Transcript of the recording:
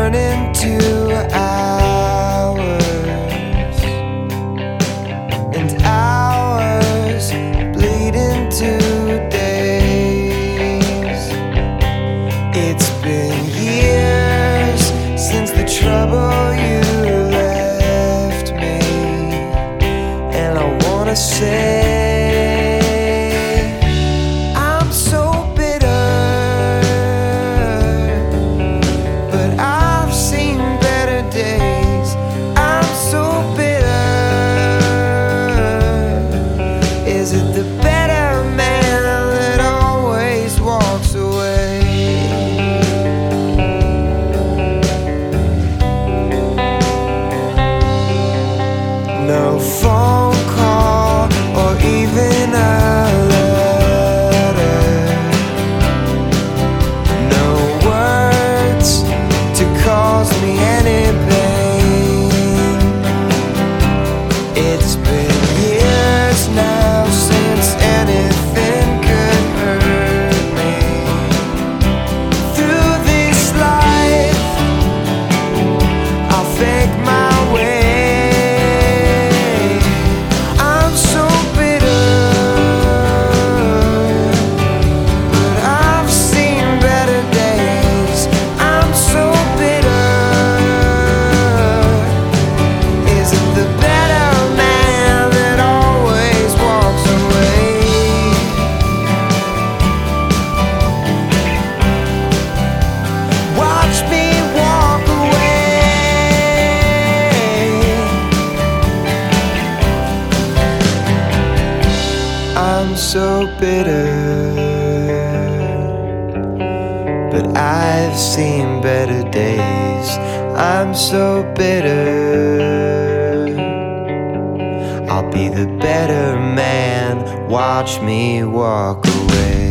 turn into hours, and hours bleed into days. It's been years since the trouble you left me, and I wanna say no phone call or even a letter, no words to cause me any pain. It's been years now since anything could hurt me. Through this life I'll fake my way. I'm so bitter, but I've seen better days. I'm so bitter, I'll be the better man. Watch me walk away.